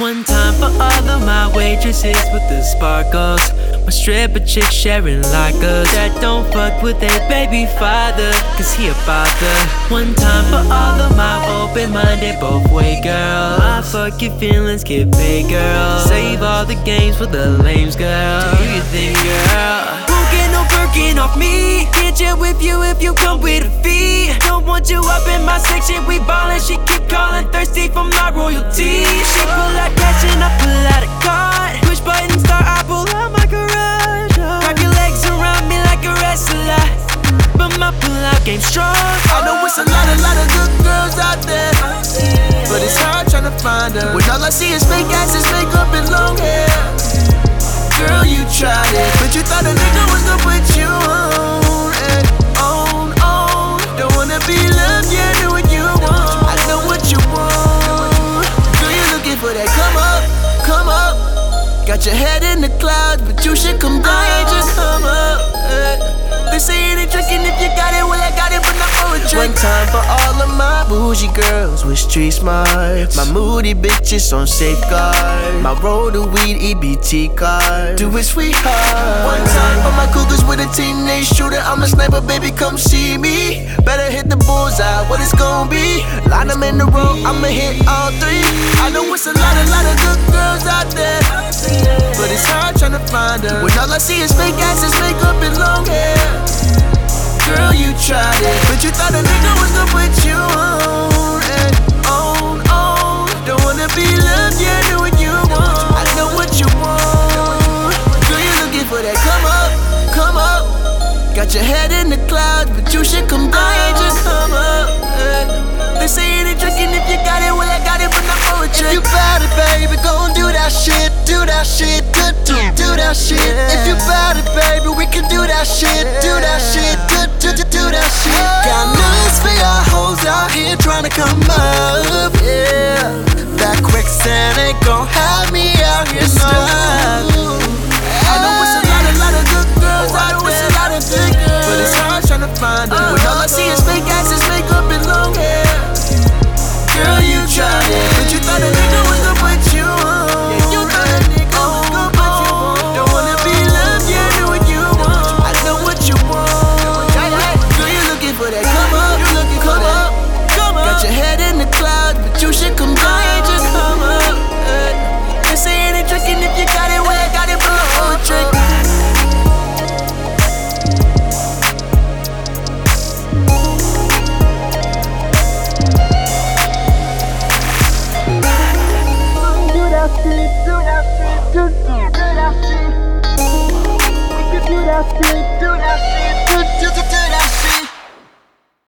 One time for all of my waitresses with the sparkles. My stripper chick sharing like us that don't fuck with their baby father, cause he a father. One time for all of my open-minded both-way girls. My fuck your feelings, get paid, girl. Save all the games for the lames, girl. Do you think, girl? Won't get no Birkin off me. Can't chill with you if you come with a fee. Don't want you up in my section, we ballin'. She keep calling, thirsty for my royalty. She pull out cash and I pull out a card. Push button, start, I pull out my garage. Wrap your legs around me like a wrestler, but my pull-out game strong. I know it's a lot of good girls out there, but it's hard trying to find her when all I see is fake asses, makeup, and long hair. Girl, you tried it, but you thought a nigga was gonna put you on, on. Don't wanna be loved, yeah, do what you want. I know what you want. Girl, you looking for that come up. Got your head in the clouds, but you should come down. Just come up. They say it ain't trickin' if you got it, well I got it, but not for a trick. One time for all of my bougie girls with street smarts. My moody bitches on safeguard. My roll to weed EBT card. Do it, sweetheart. One time for my cougars with a teenage shooter. I'm a sniper, baby, come see me. Better hit the bullseye, what it's gon' be. Line them in the row, I'ma hit all three. I know it's a lot of good girls out there, but it's hard trying to find her when all I see is fake asses, makeup, and long hair. Girl, you tried it, but you thought a nigga was gonna put you on, on. Don't wanna be loved, yeah, do what you want. I know what you want. Girl, you looking for that come up. Got your head in the clouds, but you should come down. Just come up. They say it ain't trickin' if you got it, well I got it, but not for a trick. If you bout it, baby, gon' do that shit, do that shit, do that shit. If you bout it, baby, we can do that shit, do that shit, do that shit. Got news for y'all hoes out here tryna come up, yeah. That quicksand ain't gon' have me out here stuck. I know it's a lot of good girls out there, but it's hard tryna find them when all I see is fake asses, makeup, and long hair. Girl, you tried it, but you thought a nigga was gonna put you on. Yeah, you thought a nigga was gonna put you on. Don't wanna be loved, yeah, do what you want. I know what you want. Girl, you looking for that come up. Got your head in the clouds, but you should come down. Just come up. They say it ain't trickin' if you got it, well I got it, but I'm a trick. Do that shit.